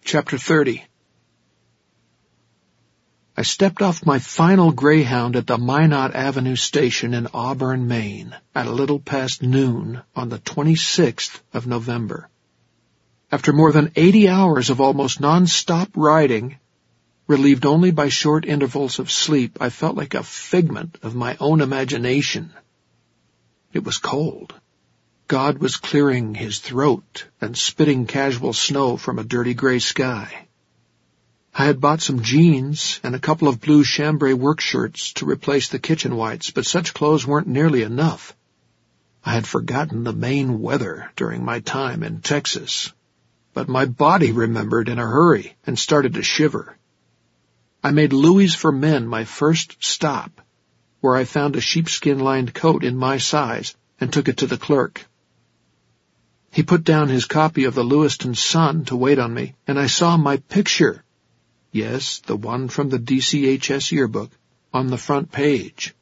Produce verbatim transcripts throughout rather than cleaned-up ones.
Chapter thirty. I stepped off my final Greyhound at the Minot Avenue station in Auburn, Maine, at a little past noon on the twenty-sixth of November. After more than eighty hours of almost non-stop riding, relieved only by short intervals of sleep, I felt like a figment of my own imagination. It was cold. God was clearing his throat and spitting casual snow from a dirty gray sky. I had bought some jeans and a couple of blue chambray work shirts to replace the kitchen whites, but such clothes weren't nearly enough. I had forgotten the Maine weather during my time in Texas, but my body remembered in a hurry and started to shiver. I made Louis for Men my first stop, where I found a sheepskin-lined coat in my size and took it to the clerk. He put down his copy of the Lewiston Sun to wait on me, and I saw my picture. Yes, the one from the D C H S yearbook, on the front page.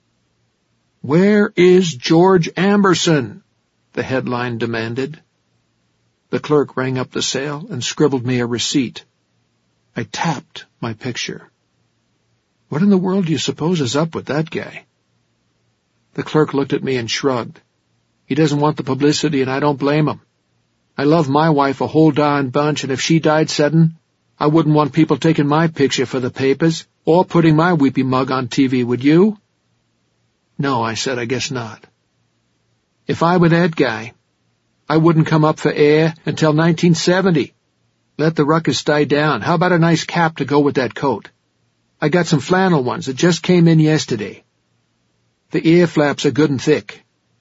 "Where is George Amberson?" the headline demanded. The clerk rang up the sale and scribbled me a receipt. I tapped my picture. What in the world do you suppose is up with that guy? The clerk looked at me and shrugged. He doesn't want the publicity, and I don't blame him. I love my wife a whole darn bunch, and if she died sudden, I wouldn't want people taking my picture for the papers, or putting my weepy mug on T V, would you? No, I said, I guess not. If I were that guy, I wouldn't come up for air until nineteen seventy. Let the ruckus die down. How about a nice cap to go with that coat? I got some flannel ones that just came in yesterday. The ear flaps are good and thick.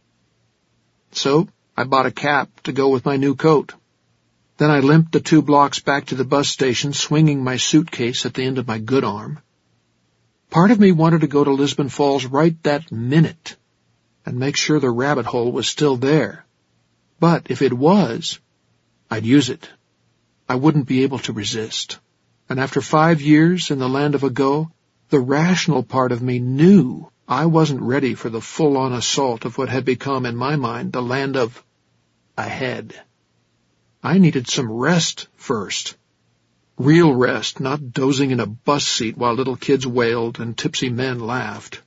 So I bought a cap to go with my new coat. Then I limped the two blocks back to the bus station, swinging my suitcase at the end of my good arm. Part of me wanted to go to Lisbon Falls right that minute and make sure the rabbit hole was still there. But if it was, I'd use it. I wouldn't be able to resist. And after five years in the land of ago, the rational part of me knew I wasn't ready for the full-on assault of what had become, in my mind, the land of ahead. I needed some rest first. Real rest, not dozing in a bus seat while little kids wailed and tipsy men laughed.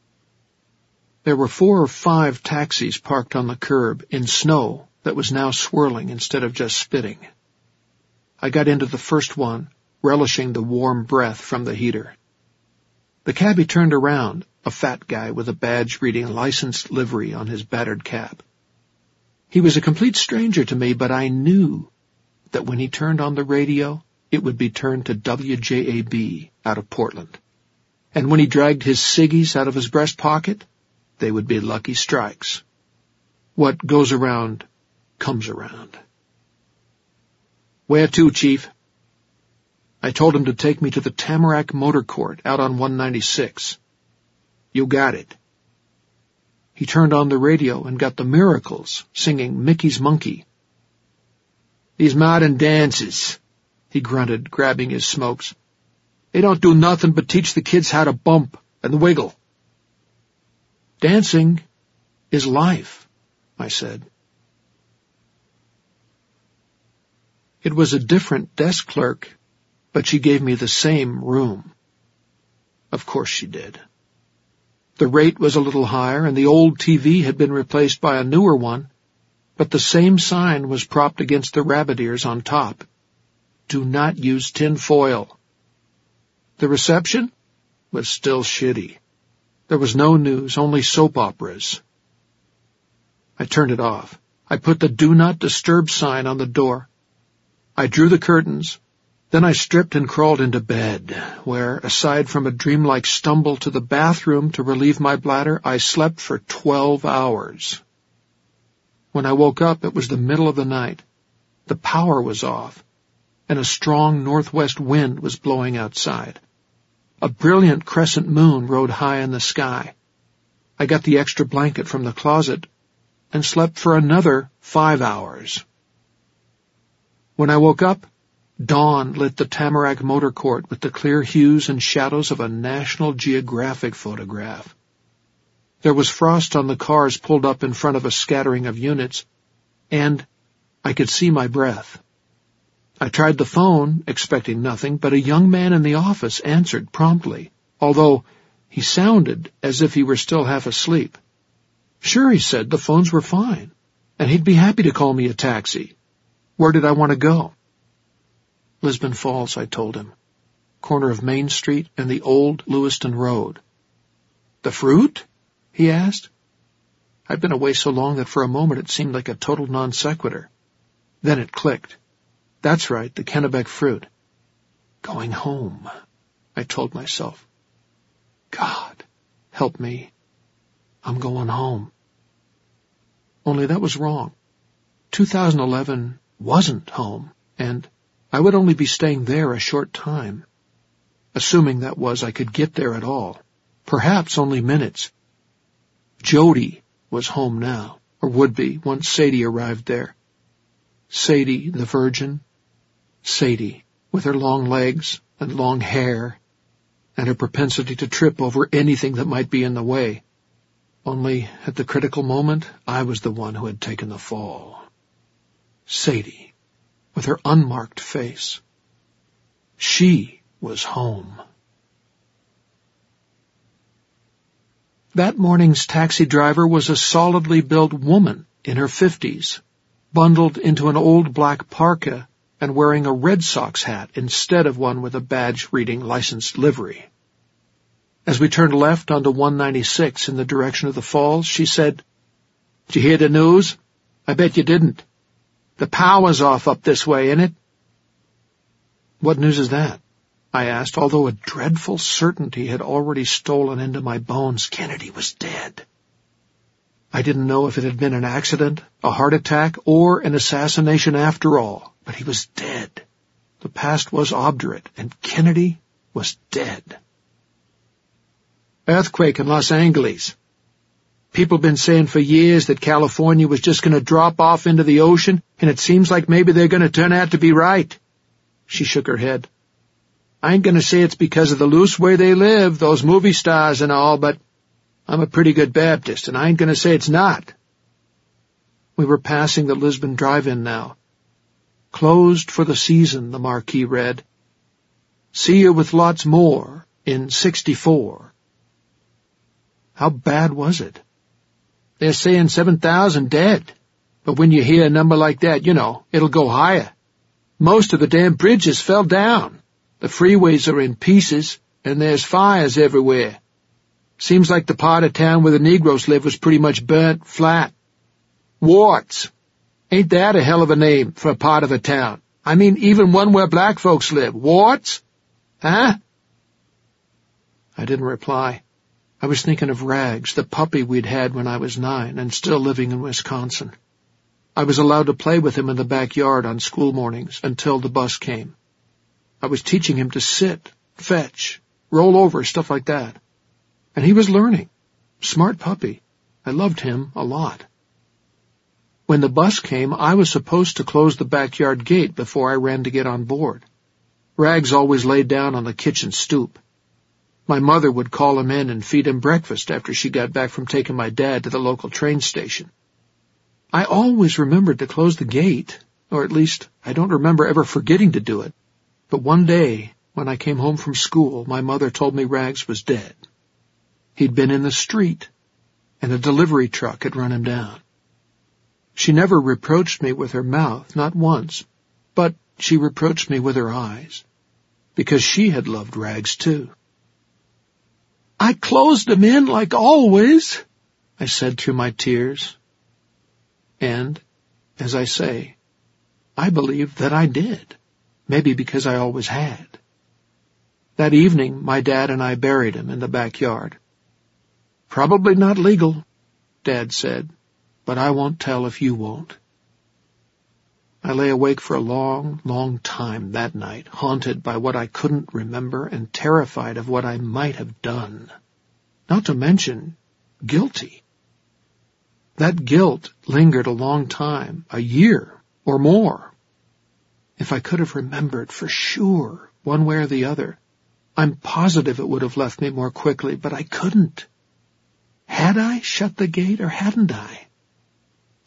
There were four or five taxis parked on the curb in snow that was now swirling instead of just spitting. I got into the first one, relishing the warm breath from the heater. The cabbie turned around, a fat guy with a badge reading licensed livery on his battered cap. He was a complete stranger to me, but I knew that when he turned on the radio, it would be turned to W J A B out of Portland. And when he dragged his ciggies out of his breast pocket, they would be Lucky Strikes. What goes around, comes around. Where to, Chief? I told him to take me to the Tamarack Motor Court out on one ninety-six. You got it. He turned on the radio and got the Miracles singing Mickey's Monkey. These modern dances, he grunted, grabbing his smokes. They don't do nothing but teach the kids how to bump and wiggle. Dancing is life, I said. It was a different desk clerk, but she gave me the same room. Of course she did. The rate was a little higher, and the old T V had been replaced by a newer one, but the same sign was propped against the rabbit ears on top. Do not use tin foil. The reception was still shitty. There was no news, only soap operas. I turned it off. I put the Do Not Disturb sign on the door. I drew the curtains. Then I stripped and crawled into bed, where, aside from a dreamlike stumble to the bathroom to relieve my bladder, I slept for twelve hours. When I woke up, it was the middle of the night. The power was off, and a strong northwest wind was blowing outside. A brilliant crescent moon rode high in the sky. I got the extra blanket from the closet and slept for another five hours. When I woke up, dawn lit the Tamarack Motor Court with the clear hues and shadows of a National Geographic photograph. There was frost on the cars pulled up in front of a scattering of units, and I could see my breath. I tried the phone, expecting nothing, but a young man in the office answered promptly, although he sounded as if he were still half asleep. Sure, he said, the phones were fine, and he'd be happy to call me a taxi. Where did I want to go? Lisbon Falls, I told him. Corner of Main Street and the old Lewiston Road. The fruit? He asked. I'd been away so long that for a moment it seemed like a total non sequitur. Then it clicked. That's right, the Kennebec fruit. Going home, I told myself. God, help me. I'm going home. Only that was wrong. two thousand eleven wasn't home, and I would only be staying there a short time. Assuming that was I could get there at all. Perhaps only minutes. Jody was home now, or would be, once Sadie arrived there. Sadie, the virgin. Sadie, with her long legs and long hair, and her propensity to trip over anything that might be in the way. Only, at the critical moment, I was the one who had taken the fall. Sadie, with her unmarked face. She was home. That morning's taxi driver was a solidly built woman in her fifties, bundled into an old black parka and wearing a Red Sox hat instead of one with a badge reading licensed livery. As we turned left onto one ninety-six in the direction of the falls, she said, "Did you hear the news? I bet you didn't. The power's off up this way, ain't it?" "What news is that?" I asked, although a dreadful certainty had already stolen into my bones. Kennedy was dead. I didn't know if it had been an accident, a heart attack, or an assassination after all, but he was dead. The past was obdurate, and Kennedy was dead. Earthquake in Los Angeles. People have been saying for years that California was just going to drop off into the ocean, and it seems like maybe they're going to turn out to be right. She shook her head. I ain't going to say it's because of the loose way they live, those movie stars and all, but I'm a pretty good Baptist, and I ain't going to say it's not. We were passing the Lisbon Drive-In now. Closed for the season, the marquee read. See you with lots more in sixty-four. How bad was it? They're saying seven thousand dead, but when you hear a number like that, you know, it'll go higher. Most of the damn bridges fell down. The freeways are in pieces, and there's fires everywhere. Seems like the part of town where the Negroes live was pretty much burnt flat. Warts. Ain't that a hell of a name for a part of a town? I mean, even one where black folks live. Warts? Huh? I didn't reply. I was thinking of Rags, the puppy we'd had when I was nine and still living in Wisconsin. I was allowed to play with him in the backyard on school mornings until the bus came. I was teaching him to sit, fetch, roll over, stuff like that. And he was learning. Smart puppy. I loved him a lot. When the bus came, I was supposed to close the backyard gate before I ran to get on board. Rags always laid down on the kitchen stoop. My mother would call him in and feed him breakfast after she got back from taking my dad to the local train station. I always remembered to close the gate, or at least I don't remember ever forgetting to do it. But one day, when I came home from school, my mother told me Rags was dead. He'd been in the street, and a delivery truck had run him down. She never reproached me with her mouth, not once, but she reproached me with her eyes, because she had loved Rags too. I closed him in like always, I said through my tears. And, as I say, I believe that I did. Maybe because I always had. That evening, my dad and I buried him in the backyard. Probably not legal, Dad said, but I won't tell if you won't. I lay awake for a long, long time that night, haunted by what I couldn't remember and terrified of what I might have done. Not to mention, guilty. That guilt lingered a long time, a year or more. If I could have remembered for sure, one way or the other, I'm positive it would have left me more quickly, but I couldn't. Had I shut the gate or hadn't I?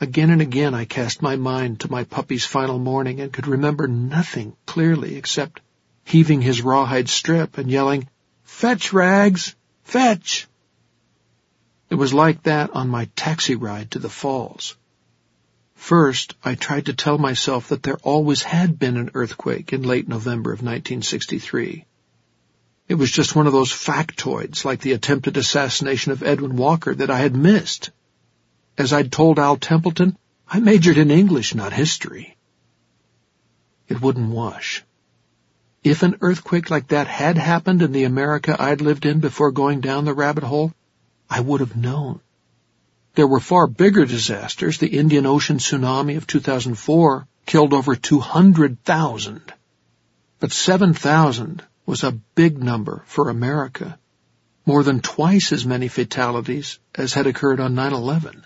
Again and again I cast my mind to my puppy's final morning and could remember nothing clearly except heaving his rawhide strip and yelling, "Fetch, Rags! Fetch!" It was like that on my taxi ride to the falls. First, I tried to tell myself that there always had been an earthquake in late November of nineteen sixty-three. It was just one of those factoids like the attempted assassination of Edwin Walker that I had missed. As I'd told Al Templeton, I majored in English, not history. It wouldn't wash. If an earthquake like that had happened in the America I'd lived in before going down the rabbit hole, I would have known. There were far bigger disasters. The Indian Ocean tsunami of two thousand four killed over two hundred thousand. But seven thousand was a big number for America, more than twice as many fatalities as had occurred on nine eleven.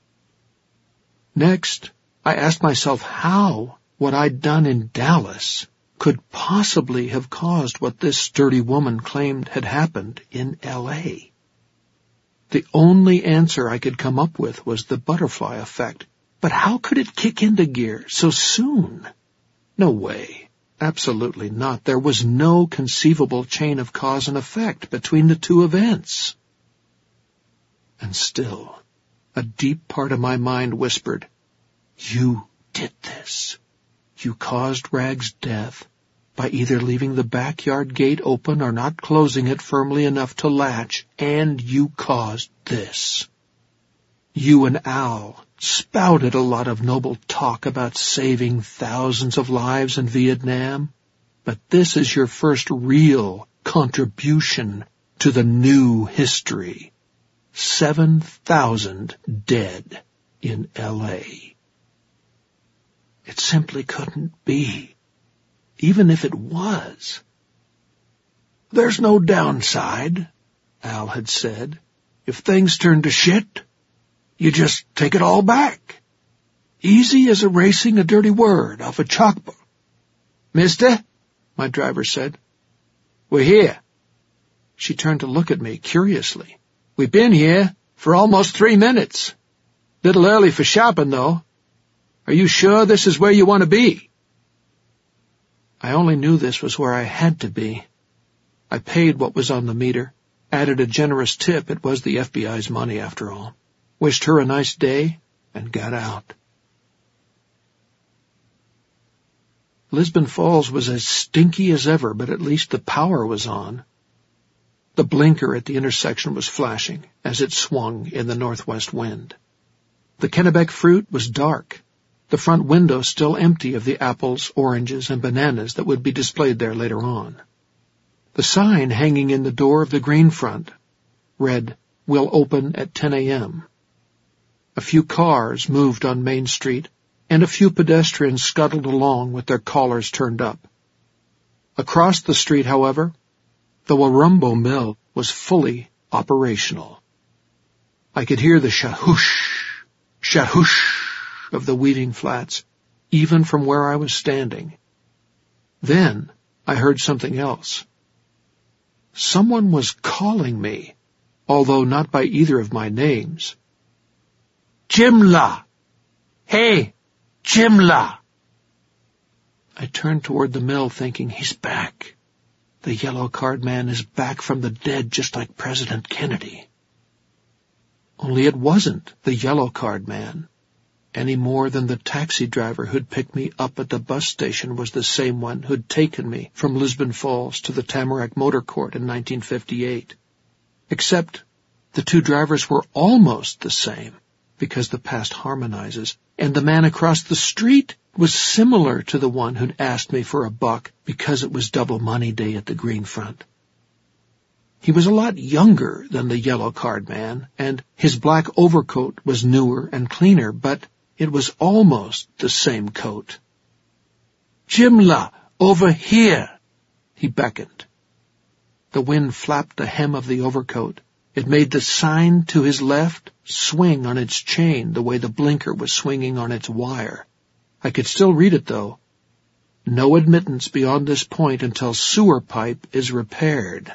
Next, I asked myself how what I'd done in Dallas could possibly have caused what this sturdy woman claimed had happened in L A. The only answer I could come up with was the butterfly effect. But how could it kick into gear so soon? No way. Absolutely not. There was no conceivable chain of cause and effect between the two events. And still, a deep part of my mind whispered, "You did this. You caused Rag's death by either leaving the backyard gate open or not closing it firmly enough to latch, and you caused this. You and Al spouted a lot of noble talk about saving thousands of lives in Vietnam, but this is your first real contribution to the new history. Seven thousand dead in L A. It simply couldn't be. Even if it was. There's no downside, Al had said. If things turn to shit, you just take it all back. Easy as erasing a dirty word off a chalkboard. "Mister," my driver said, "we're here." She turned to look at me curiously. "We've been here for almost three minutes. Little early for shopping, though. Are you sure this is where you want to be?" I only knew this was where I had to be. I paid what was on the meter, added a generous tip — it was the F B I's money after all — wished her a nice day, and got out. Lisbon Falls was as stinky as ever, but at least the power was on. The blinker at the intersection was flashing as it swung in the northwest wind. The Kennebec fruit was dark, the front window still empty of the apples, oranges, and bananas that would be displayed there later on. The sign hanging in the door of the green front read, "Will open at ten a.m. A few cars moved on Main Street, and a few pedestrians scuttled along with their collars turned up. Across the street, however, the Warumbo Mill was fully operational. I could hear the shahoosh, shahoosh of the weaving flats, even from where I was standing. Then I heard something else. Someone was calling me, although not by either of my names. "Jimla! Hey, Jimla!" I turned toward the mill thinking, he's back. The yellow card man is back from the dead just like President Kennedy. Only it wasn't the yellow card man, any more than the taxi driver who'd picked me up at the bus station was the same one who'd taken me from Lisbon Falls to the Tamarack Motor Court in nineteen fifty-eight. Except the two drivers were almost the same, because the past harmonizes, and the man across the street was similar to the one who'd asked me for a buck because it was double money day at the Green Front. He was a lot younger than the yellow card man, and his black overcoat was newer and cleaner, but it was almost the same coat. "Jimla, over here!" he beckoned. The wind flapped the hem of the overcoat. It made the sign to his left swing on its chain the way the blinker was swinging on its wire. I could still read it, though. "No admittance beyond this point until sewer pipe is repaired."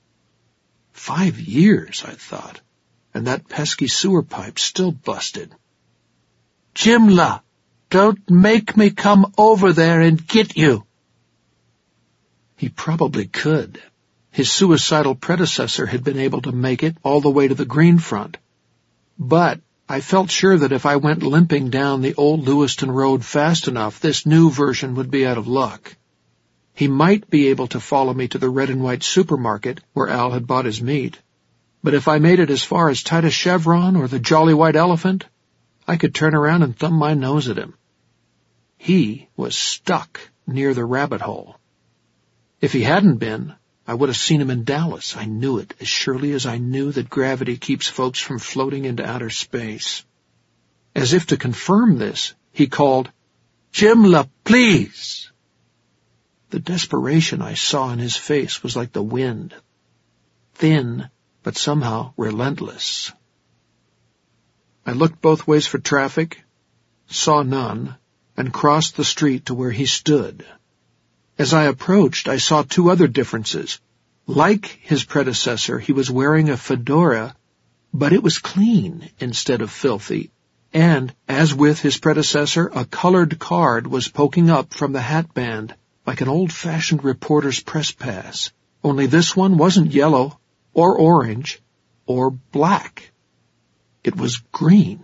Five years, I thought, and that pesky sewer pipe still busted. Jimla, don't make me come over there and get you." He probably could. His suicidal predecessor had been able to make it all the way to the Green Front. But I felt sure that if I went limping down the old Lewiston Road fast enough, this new version would be out of luck. He might be able to follow me to the Red and White supermarket where Al had bought his meat. But if I made it as far as Titus Chevron or the Jolly White Elephant, I could turn around and thumb my nose at him. He was stuck near the rabbit hole. If he hadn't been, I would have seen him in Dallas. I knew it, as surely as I knew that gravity keeps folks from floating into outer space. As if to confirm this, he called, "Jimla, please!" The desperation I saw in his face was like the wind. Thin, but somehow relentless. I looked both ways for traffic, saw none, and crossed the street to where he stood. As I approached, I saw two other differences. Like his predecessor, he was wearing a fedora, but it was clean instead of filthy, and, as with his predecessor, a colored card was poking up from the hatband, like an old-fashioned reporter's press pass, only this one wasn't yellow, or orange, or black. It was green.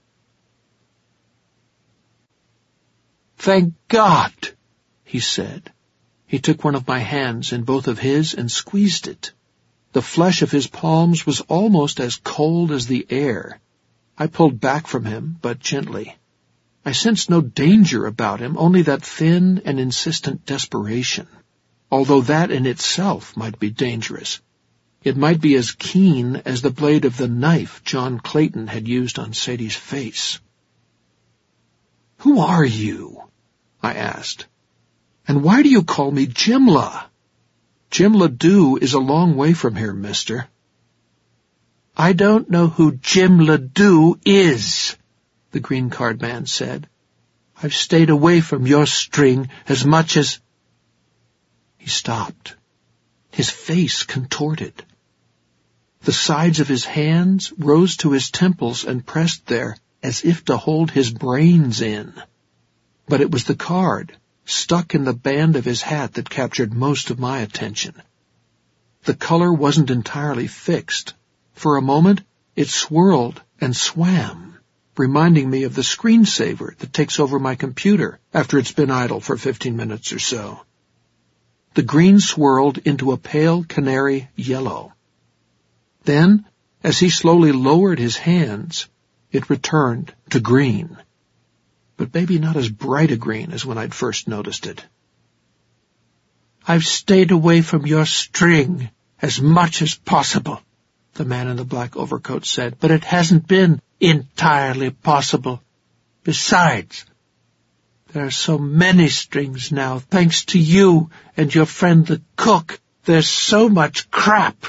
"Thank God," he said. He took one of my hands in both of his and squeezed it. The flesh of his palms was almost as cold as the air. I pulled back from him, but gently. I sensed no danger about him, only that thin and insistent desperation, although that in itself might be dangerous. It might be as keen as the blade of the knife John Clayton had used on Sadie's face. "Who are you?" I asked. "And why do you call me Jimla?" "Jimla Dew is a long way from here, mister." "I don't know who Jimla Dew is," the green card man said. "I've stayed away from your string as much as—" He stopped. His face contorted. The sides of his hands rose to his temples and pressed there as if to hold his brains in. But it was the card, stuck in the band of his hat, that captured most of my attention. The color wasn't entirely fixed. For a moment, it swirled and swam, reminding me of the screensaver that takes over my computer after it's been idle for fifteen minutes or so. The green swirled into a pale canary yellow. Then, as he slowly lowered his hands, it returned to green. But maybe not as bright a green as when I'd first noticed it. "I've stayed away from your string as much as possible," the man in the black overcoat said, "but it hasn't been entirely possible. Besides, there are so many strings now, thanks to you and your friend the cook. There's so much crap."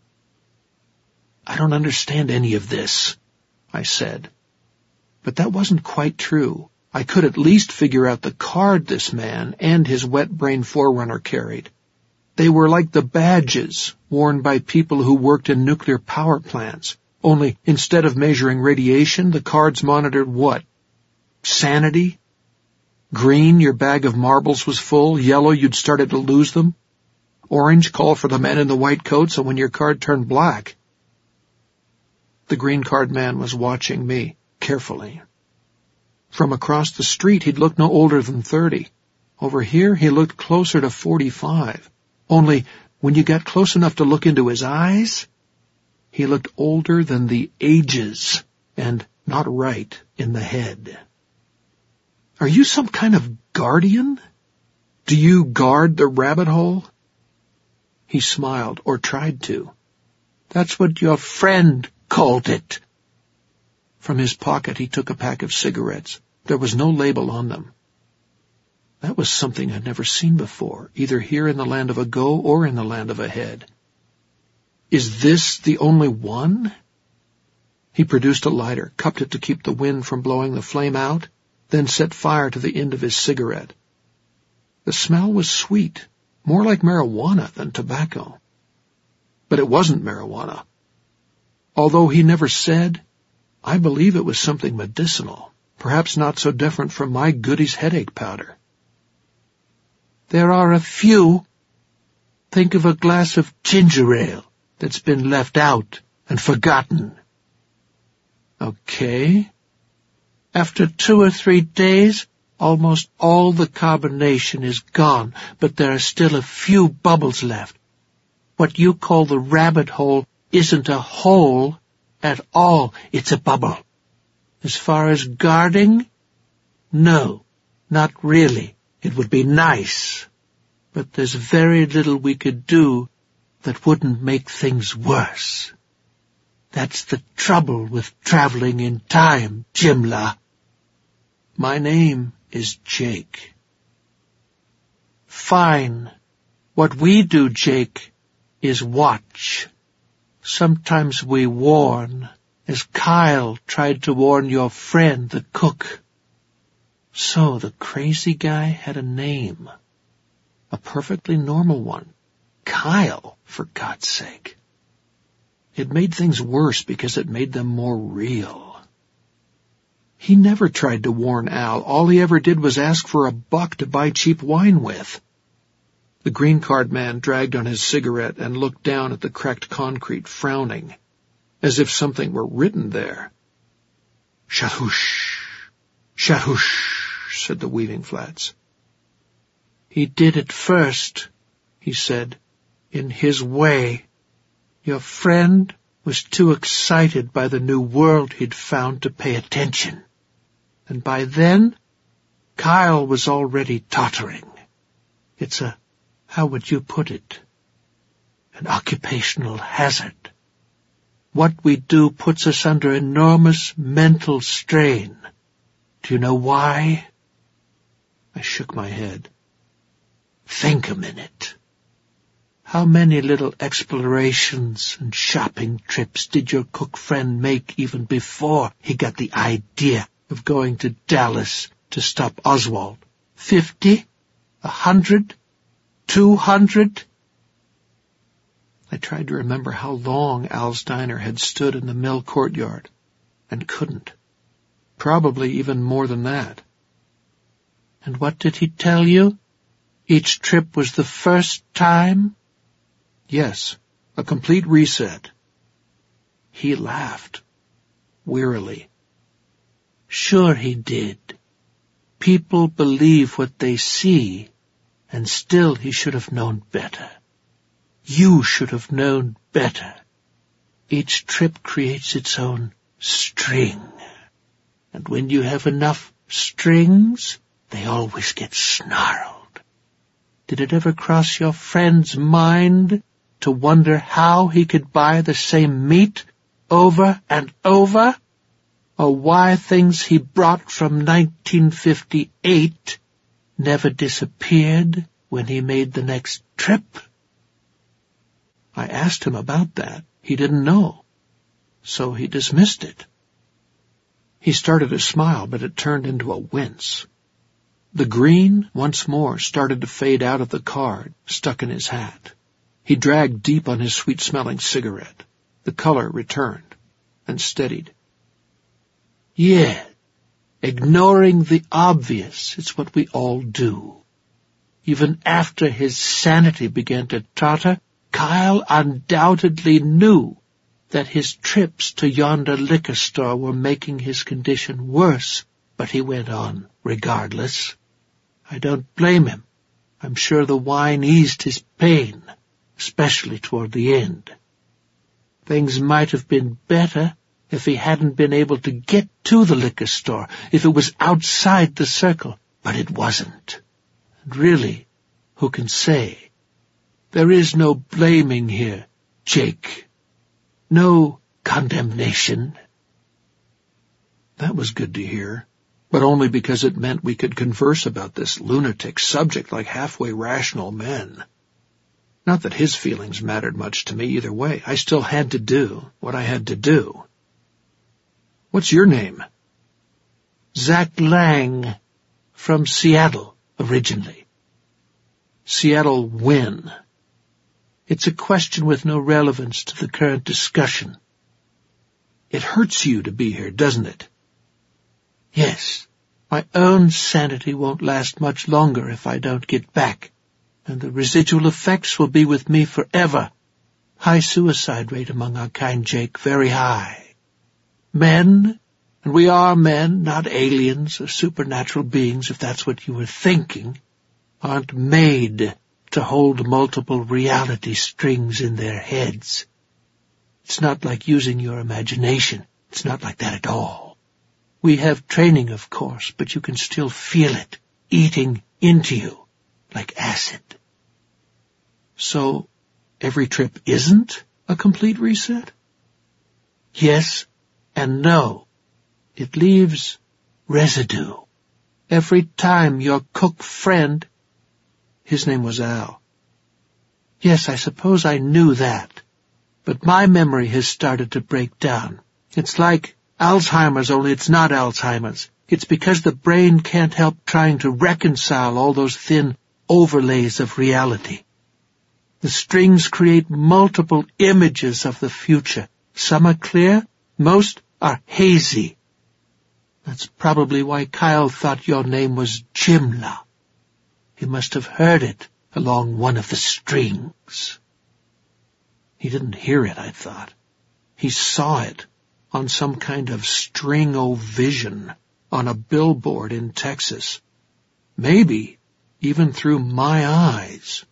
"I don't understand any of this," I said. But that wasn't quite true. I could at least figure out the card this man and his wet-brain forerunner carried. They were like the badges worn by people who worked in nuclear power plants, only instead of measuring radiation, the cards monitored what? Sanity? Green, your bag of marbles was full. Yellow, you'd started to lose them. Orange, call for the men in the white coats, and when your card turned black. The green card man was watching me carefully. From across the street, he'd looked no older than thirty. Over here, he looked closer to forty-five. Only, when you got close enough to look into his eyes, he looked older than the ages, and not right in the head. "Are you some kind of guardian? Do you guard the rabbit hole?" He smiled, or tried to. "That's what your friend called it." From his pocket, he took a pack of cigarettes. There was no label on them. That was something I'd never seen before, either here in the land of Ago or in the land of Ahead. "Is this the only one?" He produced a lighter, cupped it to keep the wind from blowing the flame out, then set fire to the end of his cigarette. The smell was sweet, more like marijuana than tobacco. But it wasn't marijuana. Although he never said, I believe it was something medicinal. perhaps not so different from my Goody's headache powder. There are a few. Think of a glass of ginger ale that's been left out and forgotten. Okay. After two or three days, almost all the carbonation is gone, but there are still a few bubbles left. What you call the rabbit hole isn't a hole at all, it's a bubble. As far as guarding, no, not really. It would be nice, but there's very little we could do that wouldn't make things worse. That's the trouble with traveling in time, Jimla. My name is Jake. Fine. What we do, Jake, is watch. Sometimes we warn, as Kyle tried to warn your friend, the cook. So the crazy guy had a name. A perfectly normal one. Kyle, for God's sake. It made things worse because it made them more real. He never tried to warn Al. All he ever did was ask for a buck to buy cheap wine with. The green card man dragged on his cigarette and looked down at the cracked concrete, frowning, as if something were written there. Shahoosh, shahoosh, said the weaving flats. He did it first, he said, in his way. Your friend was too excited by the new world he'd found to pay attention. And by then, Kyle was already tottering. It's a, how would you put it, an occupational hazard. What we do puts us under enormous mental strain. Do you know why? I shook my head. Think a minute. How many little explorations and shopping trips did your cook friend make even before he got the idea of going to Dallas to stop Oswald? Fifty? A hundred? Two hundred? I tried to remember how long Al's diner had stood in the mill courtyard, and couldn't. Probably even more than that. And what did he tell you? Each trip was the first time? Yes, a complete reset. He laughed, wearily. Sure he did. People believe what they see, and still he should have known better. You should have known better. Each trip creates its own string, and when you have enough strings, they always get snarled. Did it ever cross your friend's mind to wonder how he could buy the same meat over and over? Or why things he brought from nineteen fifty-eight never disappeared when he made the next trip? I asked him about that. He didn't know. So he dismissed it. He started to smile, but it turned into a wince. The green, once more, started to fade out of the card, stuck in his hat. He dragged deep on his sweet-smelling cigarette. The color returned, and steadied. Yeah, ignoring the obvious, it's what we all do. Even after his sanity began to totter, Kyle undoubtedly knew that his trips to yonder liquor store were making his condition worse, but he went on regardless. I don't blame him. I'm sure the wine eased his pain, especially toward the end. Things might have been better if he hadn't been able to get to the liquor store, if it was outside the circle, but it wasn't. And really, who can say? There is no blaming here, Jake. No condemnation. That was good to hear, but only because it meant we could converse about this lunatic subject like halfway rational men. Not that his feelings mattered much to me either way. I still had to do what I had to do. What's your name? Zach Lang, from Seattle, originally. Seattle when? It's a question with no relevance to the current discussion. It hurts you to be here, doesn't it? Yes, my own sanity won't last much longer if I don't get back, and the residual effects will be with me forever. High suicide rate among our kind, Jake, very high. Men, and we are men, not aliens or supernatural beings, if that's what you were thinking, aren't made to hold multiple reality strings in their heads. It's not like using your imagination. It's not like that at all. We have training, of course, but you can still feel it eating into you like acid. So, every trip isn't a complete reset? Yes and no. It leaves residue. Every time your cook friend... His name was Al. Yes, I suppose I knew that. But my memory has started to break down. It's like Alzheimer's, only it's not Alzheimer's. It's because the brain can't help trying to reconcile all those thin overlays of reality. The strings create multiple images of the future. Some are clear, most are hazy. That's probably why Kyle thought your name was Jimla. He must have heard it along one of the strings. He didn't hear it, I thought. He saw it on some kind of string-o-vision on a billboard in Texas. Maybe even through my eyes.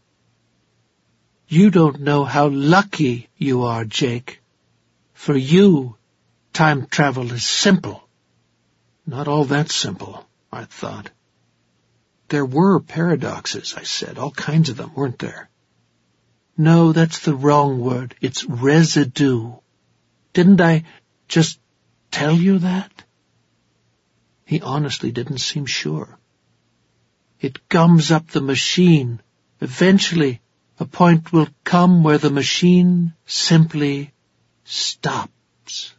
You don't know how lucky you are, Jake. For you, time travel is simple. Not all that simple, I thought. There were paradoxes, I said, all kinds of them, weren't there? No, that's the wrong word. It's residue. Didn't I just tell you that? He honestly didn't seem sure. It gums up the machine. Eventually, a point will come where the machine simply stops.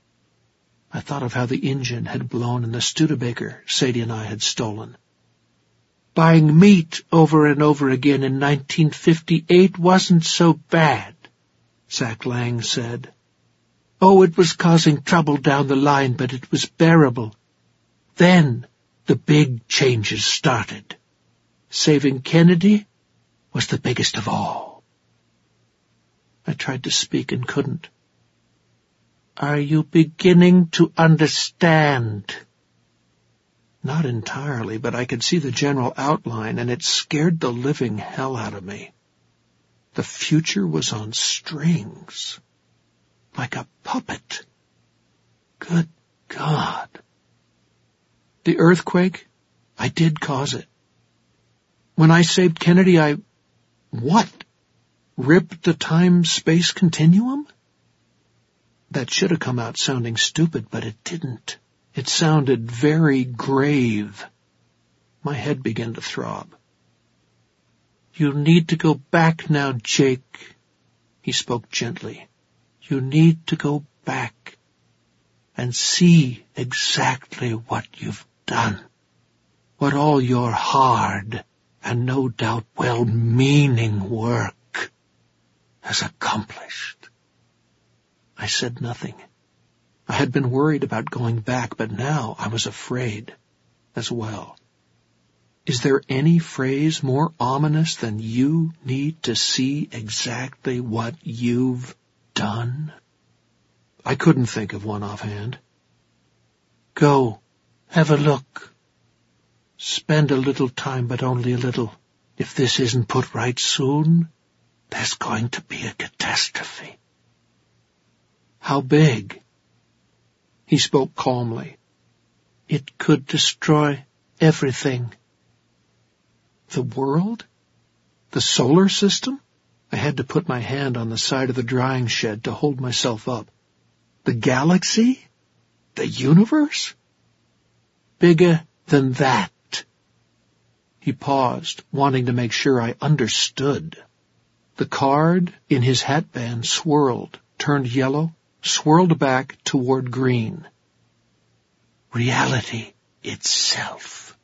I thought of how the engine had blown in the Studebaker Sadie and I had stolen. Buying meat over and over again in nineteen fifty-eight wasn't so bad, Zach Lang said. Oh, it was causing trouble down the line, but it was bearable. Then the big changes started. Saving Kennedy was the biggest of all. I tried to speak and couldn't. Are you beginning to understand? Not entirely, but I could see the general outline, and it scared the living hell out of me. The future was on strings, like a puppet. Good God. The earthquake, I did cause it. When I saved Kennedy, I... What? Ripped the time-space continuum? That should have come out sounding stupid, but it didn't. It sounded very grave. My head began to throb. You need to go back now, Jake. He spoke gently. You need to go back and see exactly what you've done. What all your hard and no doubt well-meaning work has accomplished. I said nothing. I had been worried about going back, but now I was afraid as well. Is there any phrase more ominous than you need to see exactly what you've done? I couldn't think of one offhand. Go, have a look. Spend a little time, but only a little. If this isn't put right soon, there's going to be a catastrophe. How big? He spoke calmly. It could destroy everything. The world? The solar system? I had to put my hand on the side of the drying shed to hold myself up. The galaxy? The universe? Bigger than that. He paused, wanting to make sure I understood. The card in his hatband swirled, turned yellow, swirled back toward green. Reality itself.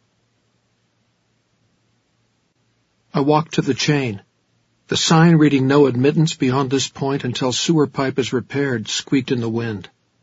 I walked to the chain. The sign reading no admittance beyond this point until sewer pipe is repaired squeaked in the wind.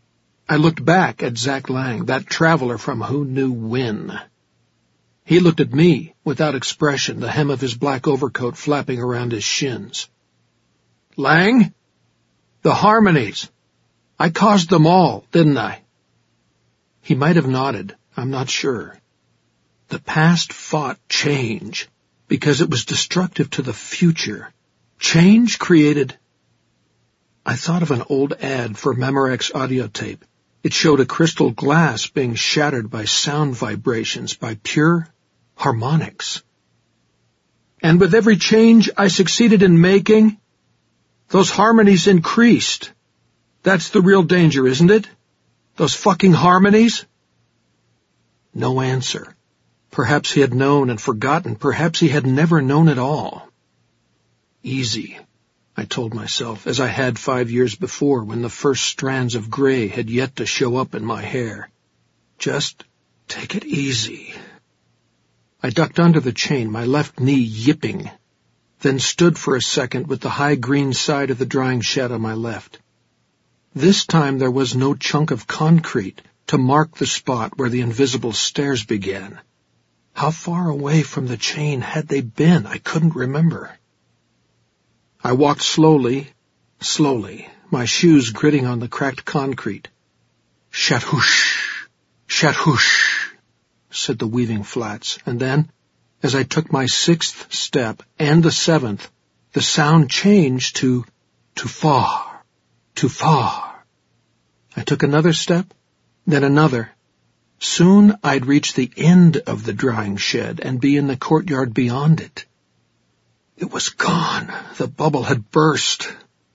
I looked back at Zach Lang, that traveler from who knew when. He looked at me without expression, the hem of his black overcoat flapping around his shins. Lang? The harmonies. I caused them all, didn't I? He might have nodded. I'm not sure. The past fought change because it was destructive to the future. Change created... I thought of an old ad for Memorex audio tape. It showed a crystal glass being shattered by sound vibrations, by pure harmonics. And with every change I succeeded in making, those harmonies increased. That's the real danger, isn't it? Those fucking harmonies? No answer. Perhaps he had known and forgotten. Perhaps he had never known at all. Easy, I told myself, as I had five years before when the first strands of gray had yet to show up in my hair. Just take it easy. I ducked under the chain, my left knee yipping, then stood for a second with the high green side of the drying shed on my left. This time there was no chunk of concrete to mark the spot where the invisible stairs began. How far away from the chain had they been? I couldn't remember. I walked slowly, slowly, my shoes gritting on the cracked concrete. Shat-hoosh, shat-hoosh, said the weaving flats, and then, as I took my sixth step and the seventh, the sound changed to too far, too far. I took another step, then another. Soon I'd reach the end of the drying shed and be in the courtyard beyond it. It was gone. The bubble had burst.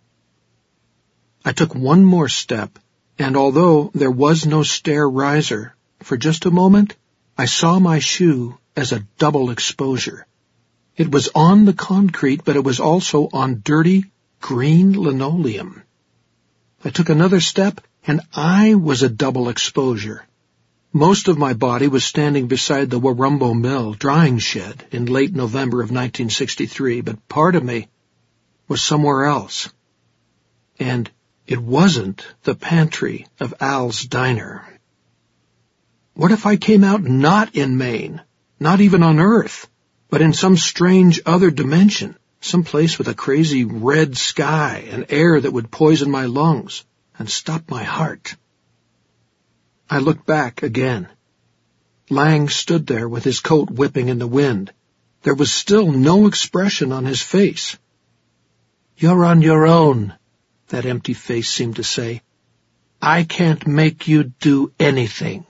I took one more step, and although there was no stair riser, for just a moment I saw my shoe as a double exposure. It was on the concrete, but it was also on dirty, green linoleum. I took another step, and I was a double exposure. Most of my body was standing beside the Warumbo Mill drying shed in late November of nineteen sixty-three, but part of me was somewhere else. And it wasn't the pantry of Al's Diner. What if I came out not in Maine, not even on Earth, but in some strange other dimension, some place with a crazy red sky and air that would poison my lungs and stop my heart? I looked back again. Lang stood there with his coat whipping in the wind. There was still no expression on his face. "You're on your own," that empty face seemed to say. "I can't make you do anything."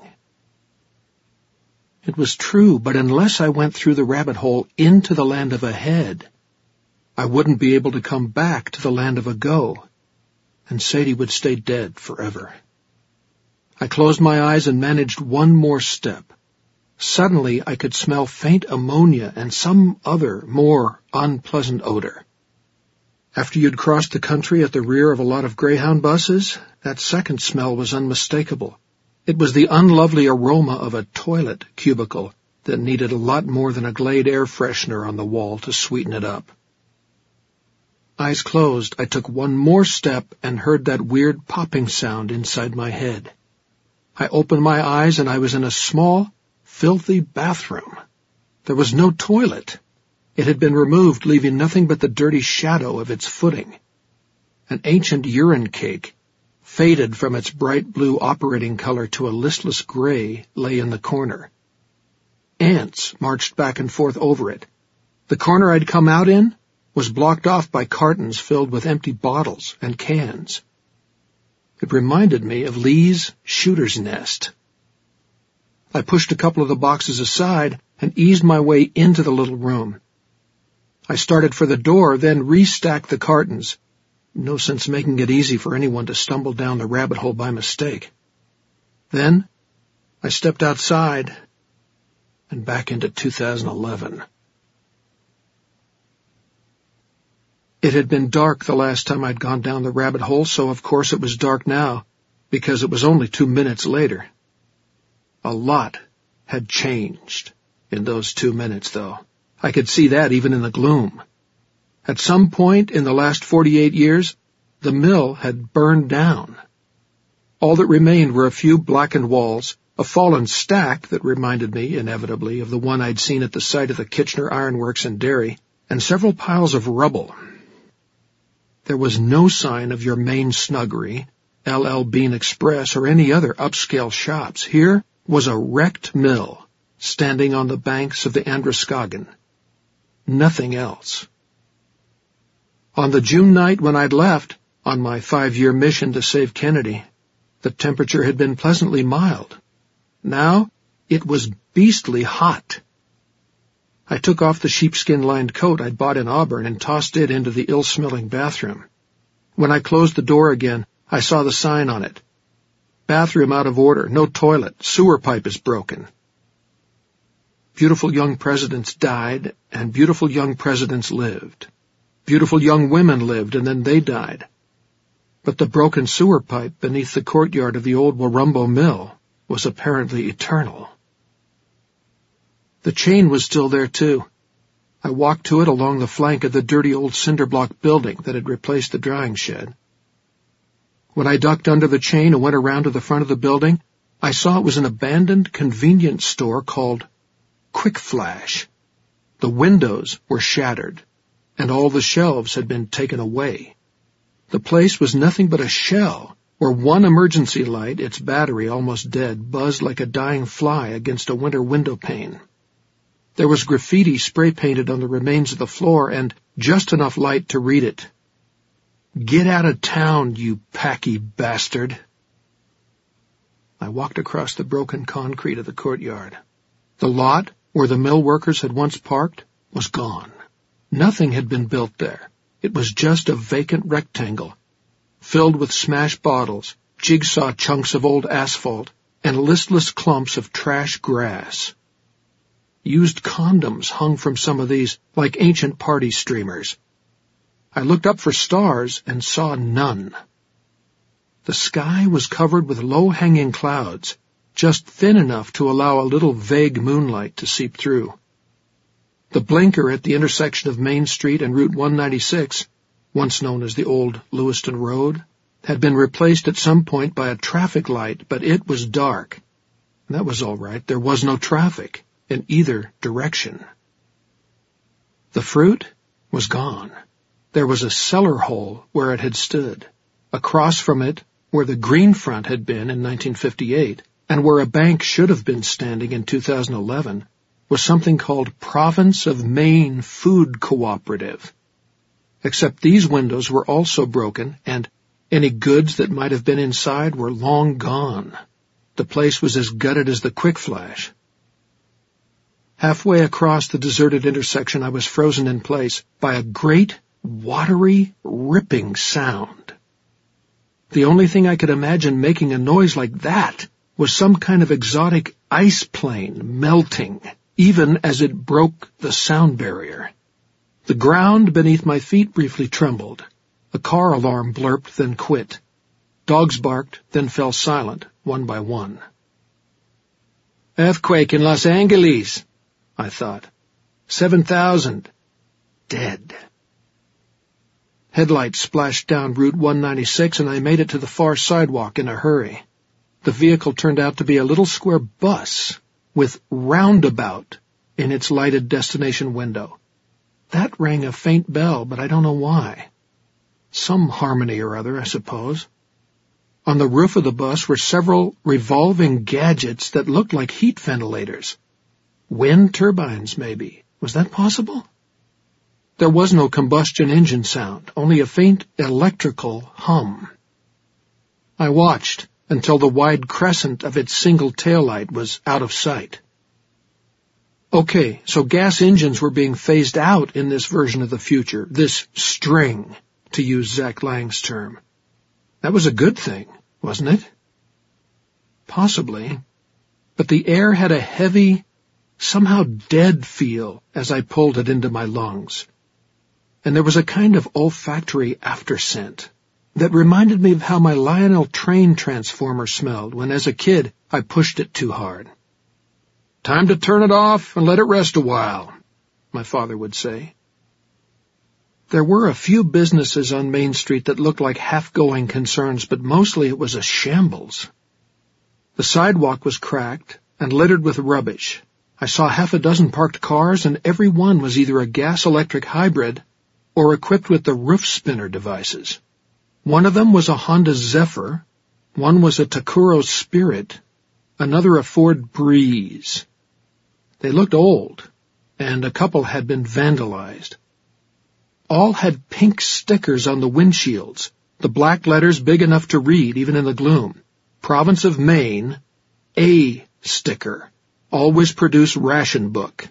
It was true, but unless I went through the rabbit hole into the land of ahead, I wouldn't be able to come back to the land of ago, and Sadie would stay dead forever. I closed my eyes and managed one more step. Suddenly I could smell faint ammonia and some other, more unpleasant odor. After you'd crossed the country at the rear of a lot of Greyhound buses, that second smell was unmistakable. It was the unlovely aroma of a toilet cubicle that needed a lot more than a Glade air freshener on the wall to sweeten it up. Eyes closed, I took one more step and heard that weird popping sound inside my head. I opened my eyes and I was in a small, filthy bathroom. There was no toilet. It had been removed, leaving nothing but the dirty shadow of its footing. An ancient urine cake, faded from its bright blue operating color to a listless gray, lay in the corner. Ants marched back and forth over it. The corner I'd come out in was blocked off by cartons filled with empty bottles and cans. It reminded me of Lee's shooter's nest. I pushed a couple of the boxes aside and eased my way into the little room. I started for the door, then restacked the cartons. No sense making it easy for anyone to stumble down the rabbit hole by mistake. Then I stepped outside and back into two thousand eleven. It had been dark the last time I'd gone down the rabbit hole, so of course it was dark now, because it was only two minutes later. A lot had changed in those two minutes, though. I could see that even in the gloom. At some point in the last forty-eight years, the mill had burned down. All that remained were a few blackened walls, a fallen stack that reminded me, inevitably, of the one I'd seen at the site of the Kitchener Ironworks in Derry, and several piles of rubble. There was no sign of your main snuggery, L L Bean Express, or any other upscale shops. Here was a wrecked mill, standing on the banks of the Androscoggin. Nothing else. On the June night when I'd left, on my five-year mission to save Kennedy, the temperature had been pleasantly mild. Now it was beastly hot. I took off the sheepskin-lined coat I'd bought in Auburn and tossed it into the ill-smelling bathroom. When I closed the door again, I saw the sign on it. Bathroom out of order, no toilet, sewer pipe is broken. Beautiful young presidents died, and beautiful young presidents lived. Beautiful young women lived, and then they died. But the broken sewer pipe beneath the courtyard of the old Warumbo Mill was apparently eternal. The chain was still there, too. I walked to it along the flank of the dirty old cinder-block building that had replaced the drying shed. When I ducked under the chain and went around to the front of the building, I saw it was an abandoned convenience store called Quick Flash. The windows were shattered, and all the shelves had been taken away. The place was nothing but a shell, where one emergency light, its battery almost dead, buzzed like a dying fly against a winter window pane. There was graffiti spray-painted on the remains of the floor, and just enough light to read it. "Get out of town, you packy bastard." I walked across the broken concrete of the courtyard. The lot, where the mill workers had once parked, was gone. Nothing had been built there. It was just a vacant rectangle, filled with smashed bottles, jigsaw chunks of old asphalt, and listless clumps of trash grass. Used condoms hung from some of these like ancient party streamers. I looked up for stars and saw none. The sky was covered with low-hanging clouds, just thin enough to allow a little vague moonlight to seep through. The blinker at the intersection of Main Street and Route one ninety-six, once known as the old Lewiston Road, had been replaced at some point by a traffic light, but it was dark. That was all right. There was no traffic in either direction. The fruit was gone. There was a cellar hole where it had stood. Across from it, where the green front had been in nineteen fifty-eight, and where a bank should have been standing in two thousand eleven, was something called Province of Maine Food Cooperative. Except these windows were also broken, and any goods that might have been inside were long gone. The place was as gutted as the Quick Flash. Halfway across the deserted intersection, I was frozen in place by a great, watery, ripping sound. The only thing I could imagine making a noise like that was some kind of exotic ice plane melting, even as it broke the sound barrier. The ground beneath my feet briefly trembled. A car alarm blurped, then quit. Dogs barked, then fell silent, one by one. "Earthquake in Los Angeles," I thought. Seven thousand. Dead. Headlights splashed down Route one ninety-six, and I made it to the far sidewalk in a hurry. The vehicle turned out to be a little square bus with roundabout in its lighted destination window. That rang a faint bell, but I don't know why. Some harmony or other, I suppose. On the roof of the bus were several revolving gadgets that looked like heat ventilators. Wind turbines, maybe. Was that possible? There was no combustion engine sound, only a faint electrical hum. I watched until the wide crescent of its single taillight was out of sight. Okay, so gas engines were being phased out in this version of the future, this string, to use Zach Lang's term. That was a good thing, wasn't it? Possibly. But the air had a heavy, somehow dead feel as I pulled it into my lungs. And there was a kind of olfactory afterscent that reminded me of how my Lionel train transformer smelled when, as a kid, I pushed it too hard. "Time to turn it off and let it rest a while," my father would say. There were a few businesses on Main Street that looked like half-going concerns, but mostly it was a shambles. The sidewalk was cracked and littered with rubbish. I saw half a dozen parked cars, and every one was either a gas-electric hybrid or equipped with the roof spinner devices. One of them was a Honda Zephyr, one was a Takuro Spirit, another a Ford Breeze. They looked old, and a couple had been vandalized. All had pink stickers on the windshields, the black letters big enough to read even in the gloom. Province of Maine, A sticker. Always produce ration book.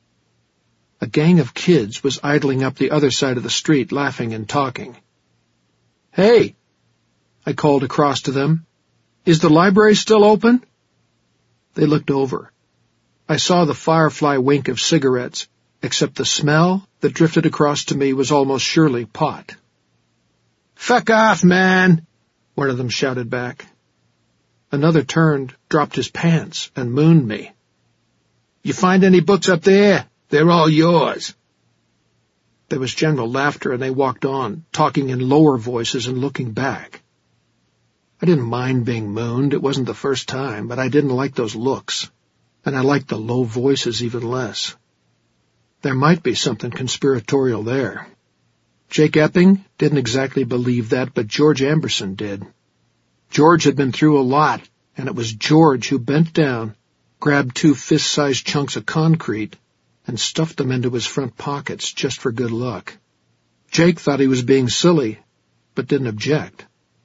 A gang of kids was idling up the other side of the street, laughing and talking. "Hey," I called across to them, "is the library still open?" They looked over. I saw the firefly wink of cigarettes, except the smell that drifted across to me was almost surely pot. "Fuck off, man," one of them shouted back. Another turned, dropped his pants, and mooned me. "You find any books up there? They're all yours." There was general laughter, and they walked on, talking in lower voices and looking back. I didn't mind being mooned. It wasn't the first time, but I didn't like those looks, and I liked the low voices even less. There might be something conspiratorial there. Jake Epping didn't exactly believe that, but George Amberson did. George had been through a lot, and it was George who bent down, grabbed two fist-sized chunks of concrete, and stuffed them into his front pockets just for good luck. Jake thought he was being silly, but didn't object.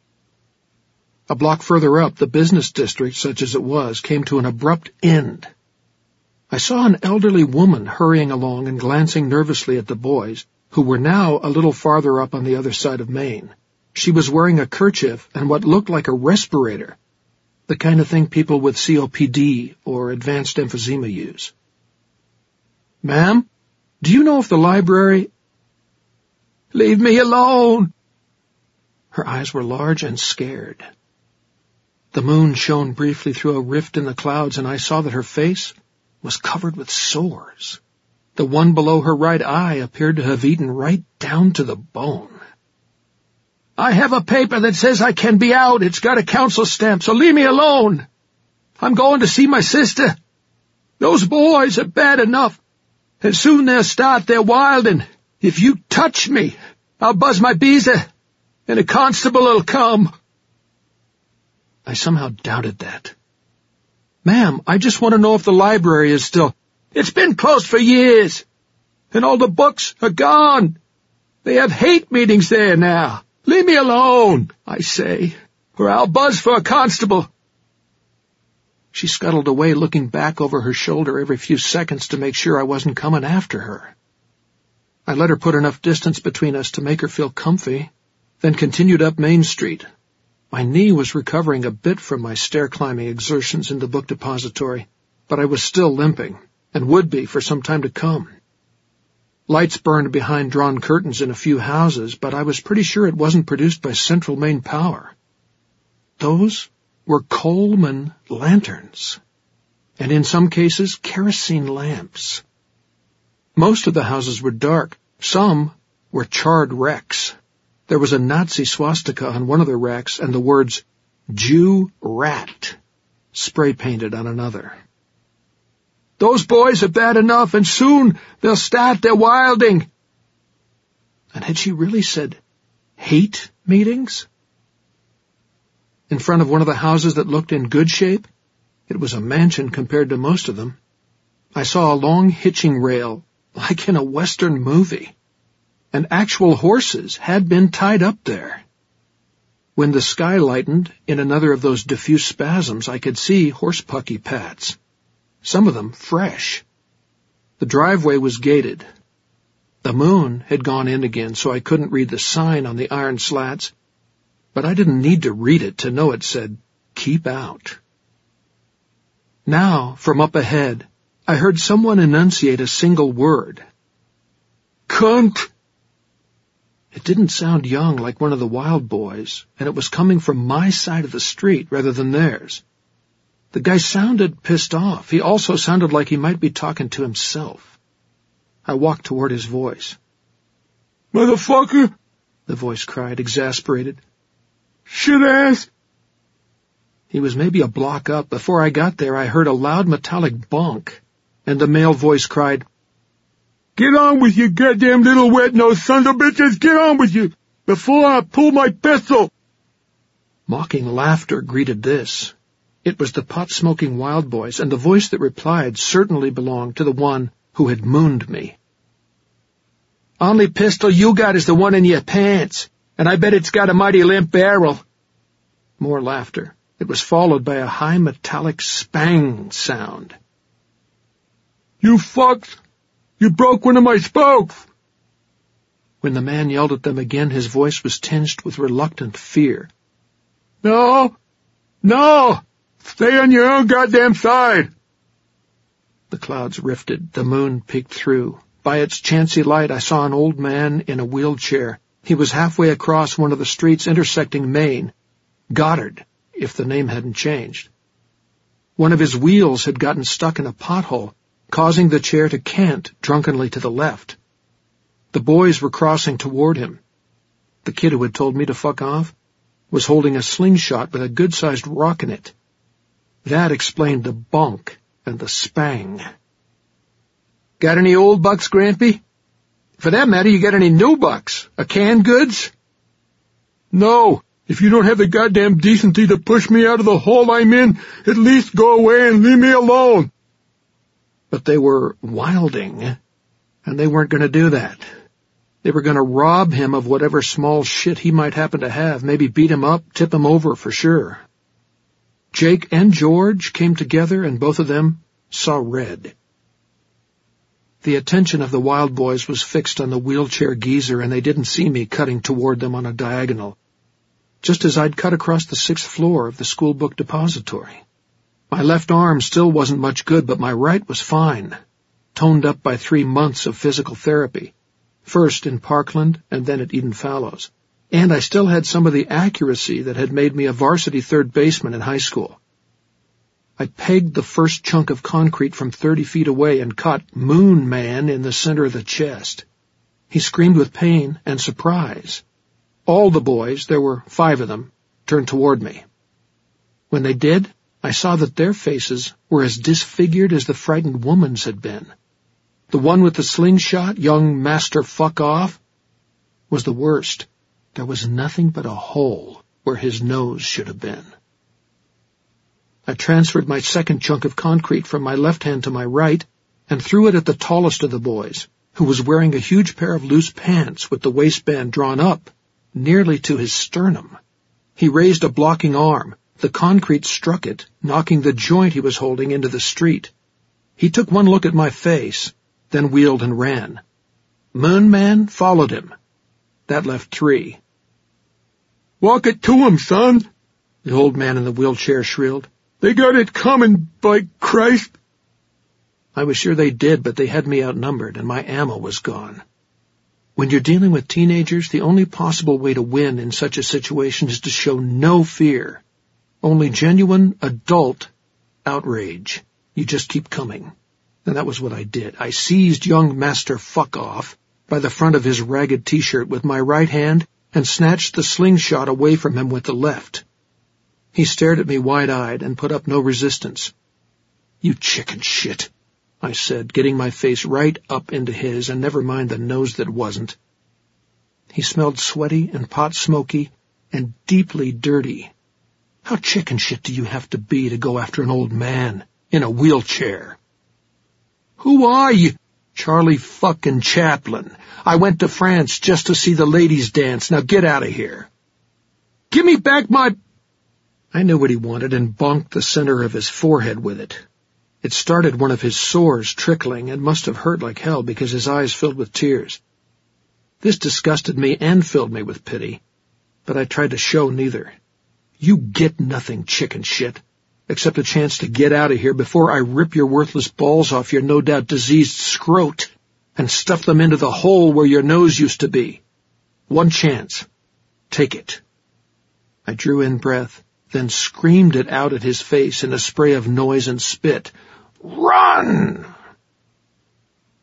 A block further up, the business district, such as it was, came to an abrupt end. I saw an elderly woman hurrying along and glancing nervously at the boys, who were now a little farther up on the other side of Main. She was wearing a kerchief and what looked like a respirator, the kind of thing people with C O P D or advanced emphysema use. "Ma'am, do you know if the library—" "Leave me alone!" Her eyes were large and scared. The moon shone briefly through a rift in the clouds, and I saw that her face was covered with sores. The one below her right eye appeared to have eaten right down to the bone. "I have a paper that says I can be out. It's got a council stamp, so leave me alone. I'm going to see my sister. Those boys are bad enough, and soon they'll start their wilding. If you touch me, I'll buzz my beezer, and a constable will come." I somehow doubted that. "Ma'am, I just want to know if the library is still—" "It's been closed for years, and all the books are gone. They have hate meetings there now. Leave me alone, I say, or I'll buzz for a constable." She scuttled away, looking back over her shoulder every few seconds to make sure I wasn't coming after her. I let her put enough distance between us to make her feel comfy, then continued up Main Street. My knee was recovering a bit from my stair-climbing exertions in the book depository, but I was still limping, and would be for some time to come. Lights burned behind drawn curtains in a few houses, but I was pretty sure it wasn't produced by Central Maine Power. Those were Coleman lanterns, and in some cases kerosene lamps. Most of the houses were dark. Some were charred wrecks. There was a Nazi swastika on one of the wrecks, and the words "Jew Rat" spray-painted on another. "Those boys are bad enough, and soon they'll start their wilding." And had she really said hate meetings? In front of one of the houses that looked in good shape, it was a mansion compared to most of them, I saw a long hitching rail, like in a Western movie, and actual horses had been tied up there. When the sky lightened in another of those diffuse spasms, I could see horse-pucky pats, some of them fresh. The driveway was gated. The moon had gone in again, so I couldn't read the sign on the iron slats, but I didn't need to read it to know it said, "Keep out." Now, from up ahead, I heard someone enunciate a single word. "Cunt!" It didn't sound young like one of the wild boys, and it was coming from my side of the street rather than theirs. The guy sounded pissed off. He also sounded like he might be talking to himself. I walked toward his voice. Motherfucker! The voice cried, exasperated. Shit ass! He was maybe a block up. Before I got there, I heard a loud metallic bonk, and the male voice cried, Get on with you, goddamn little wet-nosed sons of bitches! Get on with you! Before I pull my pistol! Mocking laughter greeted this. It was the pot-smoking Wild Boys, and the voice that replied certainly belonged to the one who had mooned me. Only pistol you got is the one in your pants, and I bet it's got a mighty limp barrel. More laughter. It was followed by a high metallic spang sound. You fucks! You broke one of my spokes! When the man yelled at them again, his voice was tinged with reluctant fear. No! No! Stay on your own goddamn side! The clouds rifted. The moon peeked through. By its chancy light, I saw an old man in a wheelchair. He was halfway across one of the streets intersecting Main. Goddard, if the name hadn't changed. One of his wheels had gotten stuck in a pothole, causing the chair to cant drunkenly to the left. The boys were crossing toward him. The kid who had told me to fuck off was holding a slingshot with a good-sized rock in it. That explained the bonk and the spang. Got any old bucks, Grampy? For that matter, you got any new bucks? A canned goods? No. If you don't have the goddamn decency to push me out of the hole I'm in, at least go away and leave me alone. But they were wilding, and they weren't going to do that. They were going to rob him of whatever small shit he might happen to have, maybe beat him up, tip him over for sure. Jake and George came together, and both of them saw red. The attention of the Wild Boys was fixed on the wheelchair geezer, and they didn't see me cutting toward them on a diagonal, just as I'd cut across the sixth floor of the school book depository. My left arm still wasn't much good, but my right was fine, toned up by three months of physical therapy, first in Parkland and then at Eden Fallows. And I still had some of the accuracy that had made me a varsity third baseman in high school. I pegged the first chunk of concrete from thirty feet away and caught Moon Man in the center of the chest. He screamed with pain and surprise. All the boys, there were five of them, turned toward me. When they did, I saw that their faces were as disfigured as the frightened woman's had been. The one with the slingshot, young Master Fuck-Off, was the worst. There was nothing but a hole where his nose should have been. I transferred my second chunk of concrete from my left hand to my right and threw it at the tallest of the boys, who was wearing a huge pair of loose pants with the waistband drawn up, nearly to his sternum. He raised a blocking arm. The concrete struck it, knocking the joint he was holding into the street. He took one look at my face, then wheeled and ran. Moon Man followed him. That left three. Walk it to him, son, the old man in the wheelchair shrilled. They got it coming, by Christ. I was sure they did, but they had me outnumbered, and my ammo was gone. When you're dealing with teenagers, the only possible way to win in such a situation is to show no fear. Only genuine, adult outrage. You just keep coming. And that was what I did. I seized young Master Fuck-Off by the front of his ragged T-shirt with my right hand and snatched the slingshot away from him with the left. He stared at me wide-eyed and put up no resistance. You chicken shit, I said, getting my face right up into his, and never mind the nose that wasn't. He smelled sweaty and pot-smoky and deeply dirty. How chicken shit do you have to be to go after an old man in a wheelchair? Who are you? Charlie fucking Chaplin. I went to France just to see the ladies dance. Now get out of here. Give me back my... I knew what he wanted and bonked the center of his forehead with it. It started one of his sores trickling and must have hurt like hell because his eyes filled with tears. This disgusted me and filled me with pity, but I tried to show neither. You get nothing, chicken shit, except a chance to get out of here before I rip your worthless balls off your no-doubt diseased scrot and stuff them into the hole where your nose used to be. One chance. Take it. I drew in breath, then screamed it out at his face in a spray of noise and spit. Run!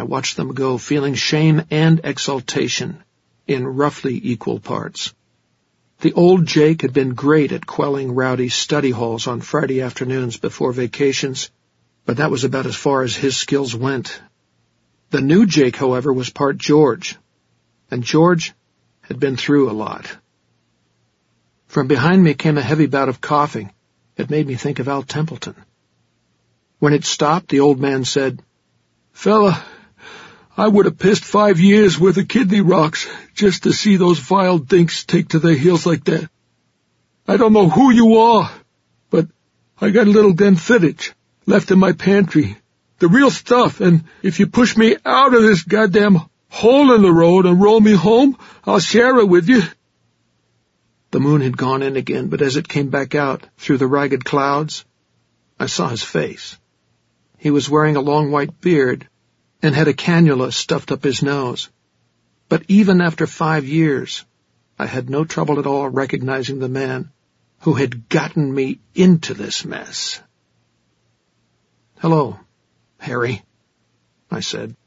I watched them go, feeling shame and exultation in roughly equal parts. The old Jake had been great at quelling rowdy study halls on Friday afternoons before vacations, but that was about as far as his skills went. The new Jake, however, was part George, and George had been through a lot. From behind me came a heavy bout of coughing. It made me think of Al Templeton. When it stopped, the old man said, "Fella, I would have pissed five years worth of kidney rocks just to see those vile dinks take to their heels like that. I don't know who you are, but I got a little Denfiddich left in my pantry. The real stuff, and if you push me out of this goddamn hole in the road and roll me home, I'll share it with you." The moon had gone in again, but as it came back out through the ragged clouds, I saw his face. He was wearing a long white beard and had a cannula stuffed up his nose. But even after five years, I had no trouble at all recognizing the man who had gotten me into this mess. "Hello, Harry," I said.